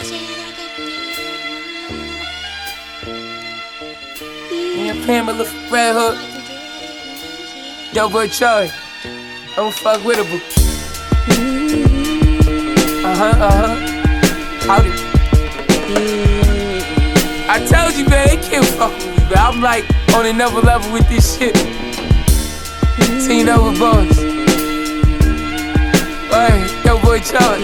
Me and Pamela from Red Hook. Yo, boy Charlie. Don't fuck with her, boo. Howdy. I told you, man, they can't fuck with me, but I'm like on another level with this shit. Teen over boys. Hey, yo, boy Charlie.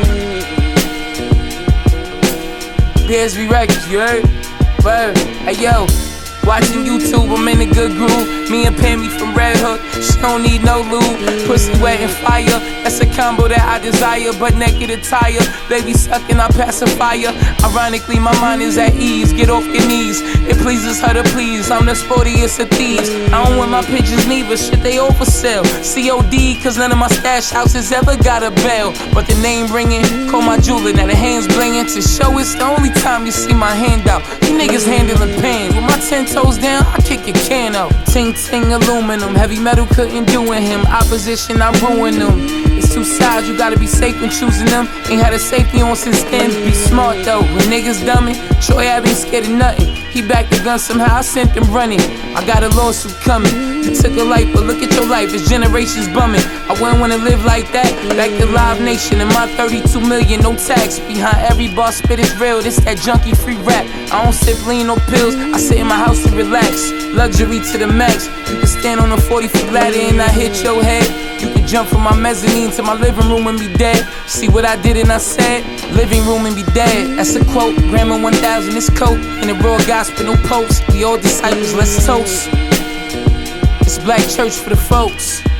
BSB Records, you heard? Word. Hey, yo. Watching YouTube, I'm in a good groove. Me and Pammy from Red Hook, she don't need no lube. Pussy wet and fire, that's a combo that I desire. But naked attire, baby sucking, I pacifier. Ironically, my mind is at ease. Get off your knees, it pleases her to please. I'm the sportiest of thieves. I don't want my pictures neither, shit they over sale. COD, cause none of my stash houses ever got a bell. But the name ringing, call my jeweler, now the hands blinging. To show it's the only time you see my hand out. You niggas handling pain, with my 10 toes down, I kick your can out. Ting ting aluminum, heavy metal couldn't do in him. Opposition, I ruin them. It's two sides, you gotta be safe when choosing them. Ain't had a safety on since then. Be smart though, when niggas dummy, Troy I ain't scared of nothing. He backed the gun somehow, I sent him running. I got a lawsuit coming. You took a life, but look at your life, it's generations bumming. I wouldn't wanna live like that. Back to Live Nation and my 32 million, no tax. Behind every bar spit is real, this that junkie free rap. I don't sip lean or pills, I sit in my house to relax. Luxury to the max. You can stand on a 40-foot ladder and I hit your head. You can jump from my mezzanine to my living room and be dead. See what I did and I said? Living room and be dead. That's a quote. Grammar 1000 is coke. In the raw gospel, no post. We all disciples, let's toast. It's black church for the folks.